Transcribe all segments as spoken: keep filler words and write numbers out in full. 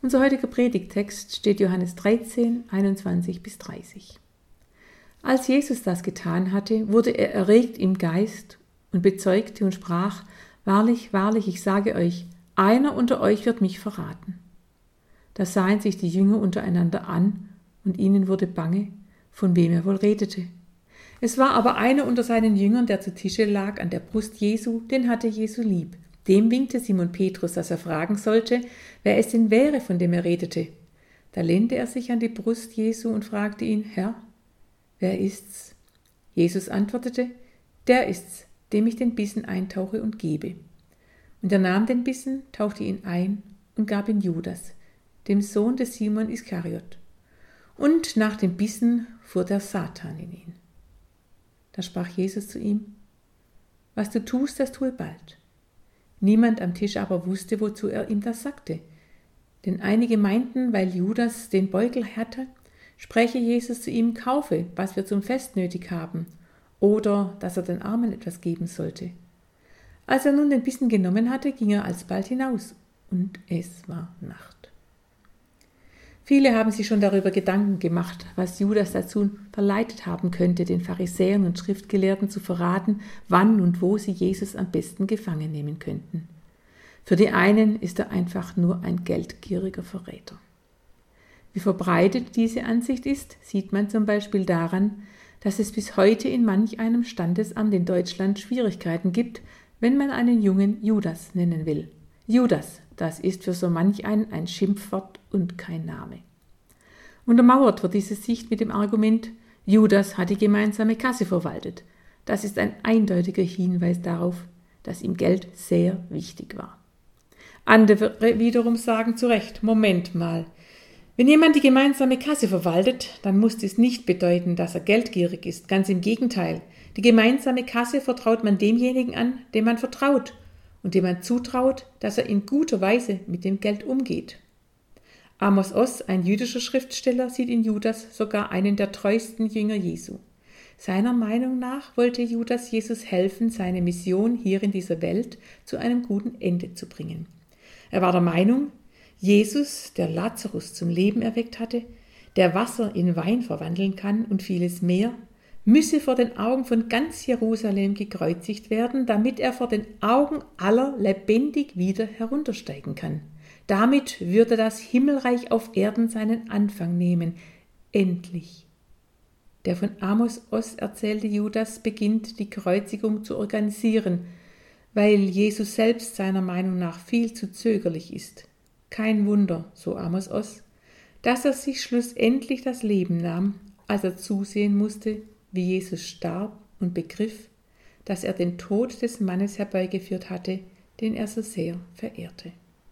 Unser heutiger Predigttext steht Johannes dreizehn, einundzwanzig bis dreißig. Als Jesus das getan hatte, wurde er erregt im Geist und bezeugte und sprach: Wahrlich, wahrlich, ich sage euch, einer unter euch wird mich verraten. Da sahen sich die Jünger untereinander an, und ihnen wurde bange, von wem er wohl redete. Es war aber einer unter seinen Jüngern, der zu Tische lag an der Brust Jesu, den hatte Jesu lieb. Dem winkte Simon Petrus, dass er fragen sollte, wer es denn wäre, von dem er redete. Da lehnte er sich an die Brust Jesu und fragte ihn: Herr, wer ist's? Jesus antwortete: Der ist's, dem ich den Bissen eintauche und gebe. Und er nahm den Bissen, tauchte ihn ein und gab ihn Judas, dem Sohn des Simon Iskariot. Und nach dem Bissen fuhr der Satan in ihn. Da sprach Jesus zu ihm: Was du tust, das tue bald. Niemand am Tisch aber wusste, wozu er ihm das sagte. Denn einige meinten, weil Judas den Beutel hatte, spräche Jesus zu ihm: Kaufe, was wir zum Fest nötig haben, oder dass er den Armen etwas geben sollte. Als er nun den Bissen genommen hatte, ging er alsbald hinaus, und es war Nacht. Viele haben sich schon darüber Gedanken gemacht, was Judas dazu verleitet haben könnte, den Pharisäern und Schriftgelehrten zu verraten, wann und wo sie Jesus am besten gefangen nehmen könnten. Für die einen ist er einfach nur ein geldgieriger Verräter. Wie verbreitet diese Ansicht ist, sieht man zum Beispiel daran, dass es bis heute in manch einem Standesamt in Deutschland Schwierigkeiten gibt, wenn man einen Jungen Judas nennen will. Judas, das ist für so manch einen ein Schimpfwort und kein Name. Untermauert wird diese Sicht mit dem Argument: Judas hat die gemeinsame Kasse verwaltet. Das ist ein eindeutiger Hinweis darauf, dass ihm Geld sehr wichtig war. Andere wiederum sagen zu Recht: Moment mal, wenn jemand die gemeinsame Kasse verwaltet, dann muss dies nicht bedeuten, dass er geldgierig ist. Ganz im Gegenteil. Die gemeinsame Kasse vertraut man demjenigen an, dem man vertraut und dem man zutraut, dass er in guter Weise mit dem Geld umgeht. Amos Oz, ein jüdischer Schriftsteller, sieht in Judas sogar einen der treuesten Jünger Jesu. Seiner Meinung nach wollte Judas Jesus helfen, seine Mission hier in dieser Welt zu einem guten Ende zu bringen. Er war der Meinung, Jesus, der Lazarus zum Leben erweckt hatte, der Wasser in Wein verwandeln kann und vieles mehr, müsse vor den Augen von ganz Jerusalem gekreuzigt werden, damit er vor den Augen aller lebendig wieder heruntersteigen kann. Damit würde das Himmelreich auf Erden seinen Anfang nehmen. Endlich. Der von Amos Oz erzählte Judas beginnt, die Kreuzigung zu organisieren, weil Jesus selbst seiner Meinung nach viel zu zögerlich ist. Kein Wunder, so Amos Oz, dass er sich schlussendlich das Leben nahm, als er zusehen musste, wie Jesus starb und begriff, dass er den Tod des Mannes herbeigeführt hatte, den er so sehr verehrte.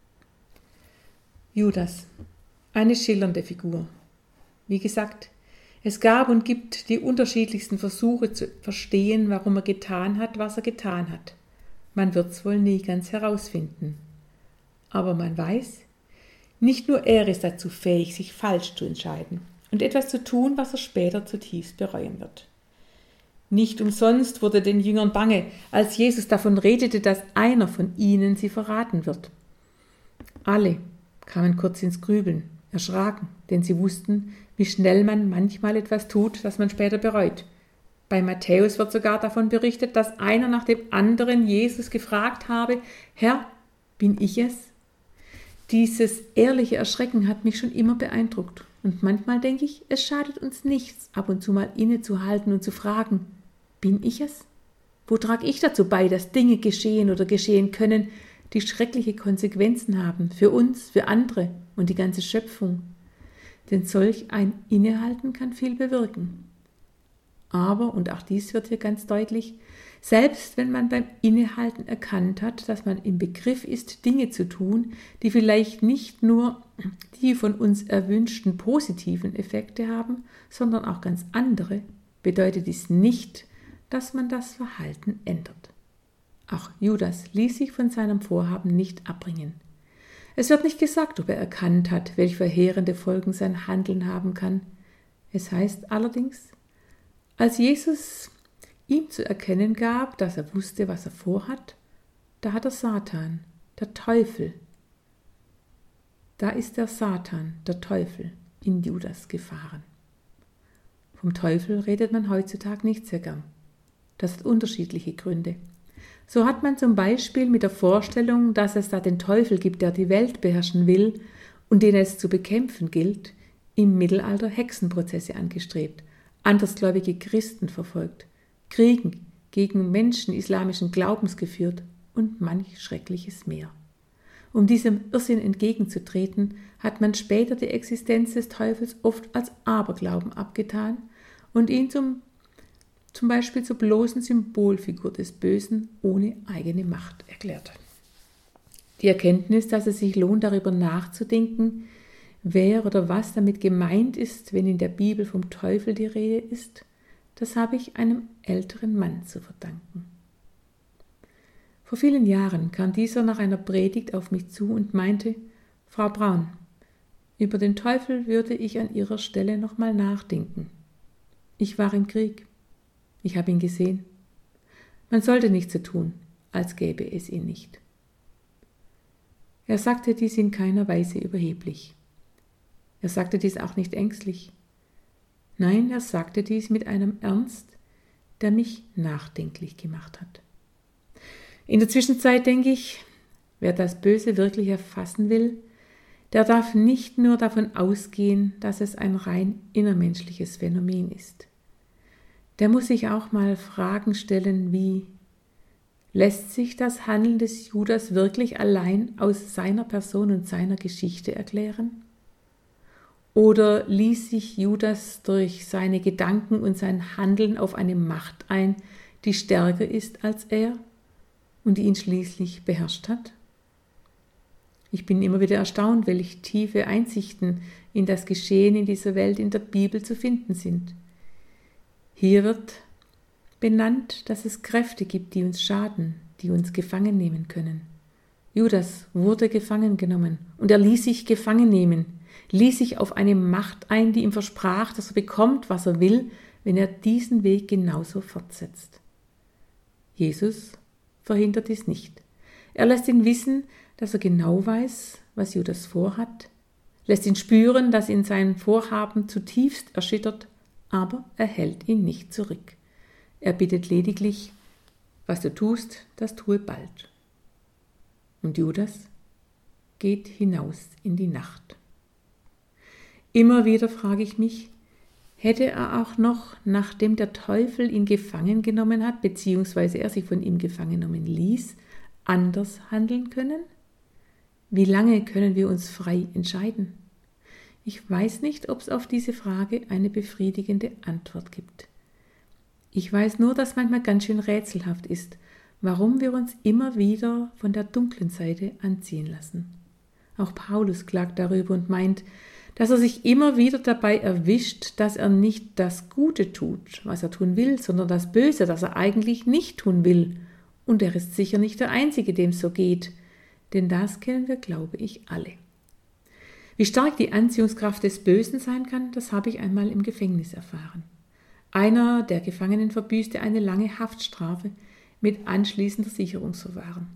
Judas, eine schillernde Figur. Wie gesagt, es gab und gibt die unterschiedlichsten Versuche zu verstehen, warum er getan hat, was er getan hat. Man wird es wohl nie ganz herausfinden. Aber man weiß, nicht nur er ist dazu fähig, sich falsch zu entscheiden und etwas zu tun, was er später zutiefst bereuen wird. Nicht umsonst wurde den Jüngern bange, als Jesus davon redete, dass einer von ihnen sie verraten wird. Alle kamen kurz ins Grübeln, erschraken, denn sie wussten, wie schnell man manchmal etwas tut, das man später bereut. Bei Matthäus wird sogar davon berichtet, dass einer nach dem anderen Jesus gefragt habe: Herr, bin ich es? Dieses ehrliche Erschrecken hat mich schon immer beeindruckt. Und manchmal denke ich, es schadet uns nichts, ab und zu mal innezuhalten und zu fragen: Bin ich es? Wo trage ich dazu bei, dass Dinge geschehen oder geschehen können, die schreckliche Konsequenzen haben für uns, für andere und die ganze Schöpfung? Denn solch ein Innehalten kann viel bewirken. Aber, und auch dies wird hier ganz deutlich, selbst wenn man beim Innehalten erkannt hat, dass man im Begriff ist, Dinge zu tun, die vielleicht nicht nur die von uns erwünschten positiven Effekte haben, sondern auch ganz andere, bedeutet dies nicht, dass man das Verhalten ändert. Auch Judas ließ sich von seinem Vorhaben nicht abbringen. Es wird nicht gesagt, ob er erkannt hat, welche verheerende Folgen sein Handeln haben kann. Es heißt allerdings, als Jesus ihm zu erkennen gab, dass er wusste, was er vorhat, da hat der Satan, der Teufel, Da ist der Satan, der Teufel, in Judas gefahren. Vom Teufel redet man heutzutage nicht sehr gern. Das hat unterschiedliche Gründe. So hat man zum Beispiel mit der Vorstellung, dass es da den Teufel gibt, der die Welt beherrschen will und den es zu bekämpfen gilt, im Mittelalter Hexenprozesse angestrebt, andersgläubige Christen verfolgt, Kriegen gegen Menschen islamischen Glaubens geführt und manch Schreckliches mehr. Um diesem Irrsinn entgegenzutreten, hat man später die Existenz des Teufels oft als Aberglauben abgetan und ihn zum, zum Beispiel zur bloßen Symbolfigur des Bösen ohne eigene Macht erklärt. Die Erkenntnis, dass es sich lohnt, darüber nachzudenken, wer oder was damit gemeint ist, wenn in der Bibel vom Teufel die Rede ist, das habe ich einem älteren Mann zu verdanken. Vor vielen Jahren kam dieser nach einer Predigt auf mich zu und meinte, Frau Braun, über den Teufel würde ich an Ihrer Stelle nochmal nachdenken. Ich war im Krieg. Ich habe ihn gesehen. Man sollte nicht so tun, als gäbe es ihn nicht. Er sagte dies in keiner Weise überheblich. Er sagte dies auch nicht ängstlich. Nein, er sagte dies mit einem Ernst, der mich nachdenklich gemacht hat. In der Zwischenzeit denke ich, wer das Böse wirklich erfassen will, der darf nicht nur davon ausgehen, dass es ein rein innermenschliches Phänomen ist. Der muss sich auch mal Fragen stellen wie, lässt sich das Handeln des Judas wirklich allein aus seiner Person und seiner Geschichte erklären? Oder ließ sich Judas durch seine Gedanken und sein Handeln auf eine Macht ein, die stärker ist als er und die ihn schließlich beherrscht hat? Ich bin immer wieder erstaunt, welche tiefe Einsichten in das Geschehen in dieser Welt in der Bibel zu finden sind. Hier wird benannt, dass es Kräfte gibt, die uns schaden, die uns gefangen nehmen können. Judas wurde gefangen genommen und er ließ sich gefangen nehmen, ließ sich auf eine Macht ein, die ihm versprach, dass er bekommt, was er will, wenn er diesen Weg genauso fortsetzt. Jesus verhindert dies nicht. Er lässt ihn wissen, dass er genau weiß, was Judas vorhat, lässt ihn spüren, dass ihn sein Vorhaben zutiefst erschüttert, aber er hält ihn nicht zurück. Er bittet lediglich, was du tust, das tue bald. Und Judas geht hinaus in die Nacht. Immer wieder frage ich mich, hätte er auch noch, nachdem der Teufel ihn gefangen genommen hat, beziehungsweise er sich von ihm gefangen nehmen ließ, anders handeln können? Wie lange können wir uns frei entscheiden? Ich weiß nicht, ob es auf diese Frage eine befriedigende Antwort gibt. Ich weiß nur, dass manchmal ganz schön rätselhaft ist, warum wir uns immer wieder von der dunklen Seite anziehen lassen. Auch Paulus klagt darüber und meint, dass er sich immer wieder dabei erwischt, dass er nicht das Gute tut, was er tun will, sondern das Böse, das er eigentlich nicht tun will. Und er ist sicher nicht der Einzige, dem es so geht, denn das kennen wir, glaube ich, alle. Wie stark die Anziehungskraft des Bösen sein kann, das habe ich einmal im Gefängnis erfahren. Einer der Gefangenen verbüßte eine lange Haftstrafe mit anschließender Sicherungsverwahrung.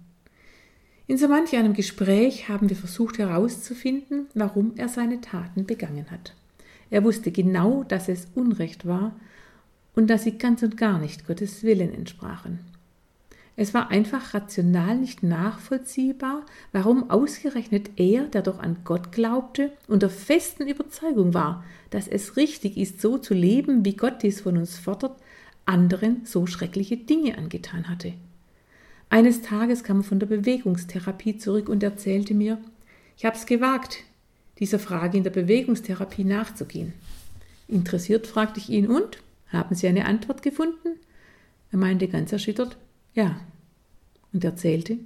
In so manch einem Gespräch haben wir versucht herauszufinden, warum er seine Taten begangen hat. Er wusste genau, dass es Unrecht war und dass sie ganz und gar nicht Gottes Willen entsprachen. Es war einfach rational nicht nachvollziehbar, warum ausgerechnet er, der doch an Gott glaubte und der festen Überzeugung war, dass es richtig ist, so zu leben, wie Gott dies von uns fordert, anderen so schreckliche Dinge angetan hatte. Eines Tages kam er von der Bewegungstherapie zurück und erzählte mir, ich habe es gewagt, dieser Frage in der Bewegungstherapie nachzugehen. Interessiert fragte ich ihn, und? Haben Sie eine Antwort gefunden? Er meinte ganz erschüttert, ja, und erzählte,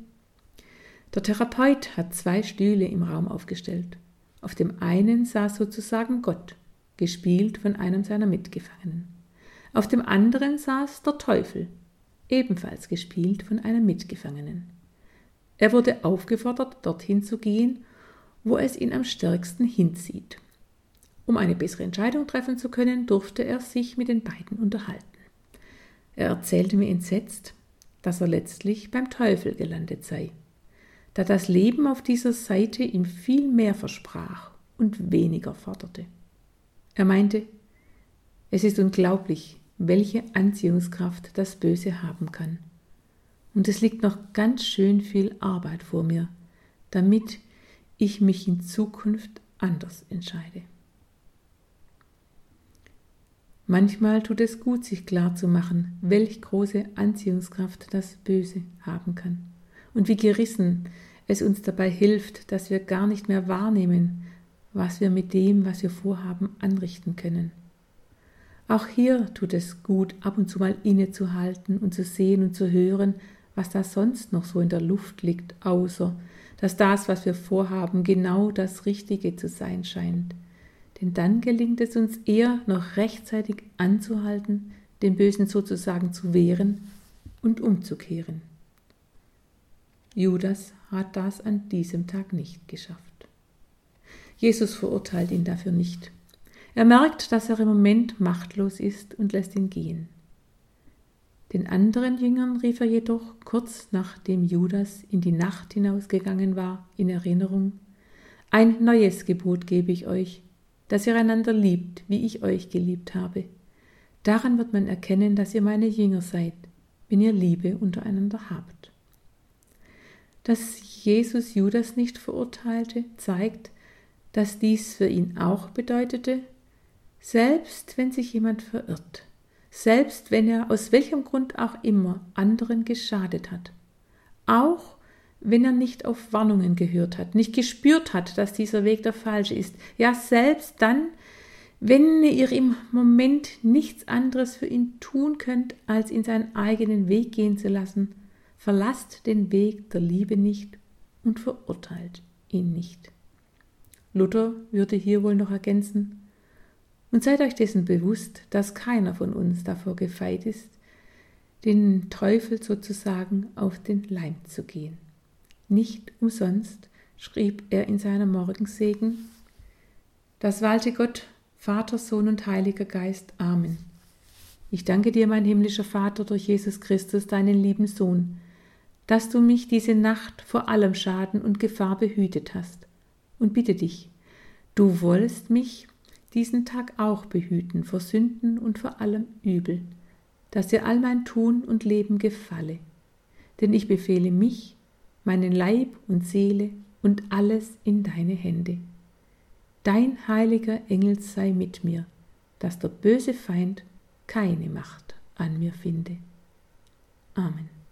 der Therapeut hat zwei Stühle im Raum aufgestellt. Auf dem einen saß sozusagen Gott, gespielt von einem seiner Mitgefangenen. Auf dem anderen saß der Teufel, ebenfalls gespielt von einem Mitgefangenen. Er wurde aufgefordert, dorthin zu gehen, wo es ihn am stärksten hinzieht. Um eine bessere Entscheidung treffen zu können, durfte er sich mit den beiden unterhalten. Er erzählte mir entsetzt, dass er letztlich beim Teufel gelandet sei. da das Leben auf dieser Seite ihm viel mehr versprach und weniger forderte. Er meinte, es ist unglaublich, welche Anziehungskraft das Böse haben kann. Und es liegt noch ganz schön viel Arbeit vor mir, damit ich mich in Zukunft anders entscheide. Manchmal tut es gut, sich klarzumachen, welch große Anziehungskraft das Böse haben kann und wie gerissen es uns dabei hilft, dass wir gar nicht mehr wahrnehmen, was wir mit dem, was wir vorhaben, anrichten können. Auch hier tut es gut, ab und zu mal innezuhalten und zu sehen und zu hören, was da sonst noch so in der Luft liegt, außer dass das, was wir vorhaben, genau das Richtige zu sein scheint. Denn dann gelingt es uns eher, noch rechtzeitig anzuhalten, dem Bösen sozusagen zu wehren und umzukehren. Judas hat das an diesem Tag nicht geschafft. Jesus verurteilt ihn dafür nicht. Er merkt, dass er im Moment machtlos ist und lässt ihn gehen. Den anderen Jüngern rief er jedoch, kurz nachdem Judas in die Nacht hinausgegangen war, in Erinnerung: Ein neues Gebot gebe ich euch, dass ihr einander liebt, wie ich euch geliebt habe. Daran wird man erkennen, dass ihr meine Jünger seid, wenn ihr Liebe untereinander habt. Dass Jesus Judas nicht verurteilte, zeigt, dass dies für ihn auch bedeutete, selbst wenn sich jemand verirrt, selbst wenn er aus welchem Grund auch immer anderen geschadet hat, auch wenn er nicht auf Warnungen gehört hat, nicht gespürt hat, dass dieser Weg der falsche ist, ja selbst dann, wenn ihr im Moment nichts anderes für ihn tun könnt, als ihn seinen eigenen Weg gehen zu lassen, verlasst den Weg der Liebe nicht und verurteilt ihn nicht. Luther würde hier wohl noch ergänzen: Und seid euch dessen bewusst, dass keiner von uns davor gefeit ist, den Teufel sozusagen auf den Leim zu gehen. Nicht umsonst schrieb er in seiner Morgensegen: Das walte Gott, Vater, Sohn und Heiliger Geist. Amen. Ich danke dir, mein himmlischer Vater, durch Jesus Christus, deinen lieben Sohn, dass du mich diese Nacht vor allem Schaden und Gefahr behütet hast. Und bitte dich, du wollst mich diesen Tag auch behüten vor Sünden und vor allem Übel, dass dir all mein Tun und Leben gefalle. Denn ich befehle mich, meinen Leib und Seele und alles in deine Hände. Dein heiliger Engel sei mit mir, dass der böse Feind keine Macht an mir finde. Amen.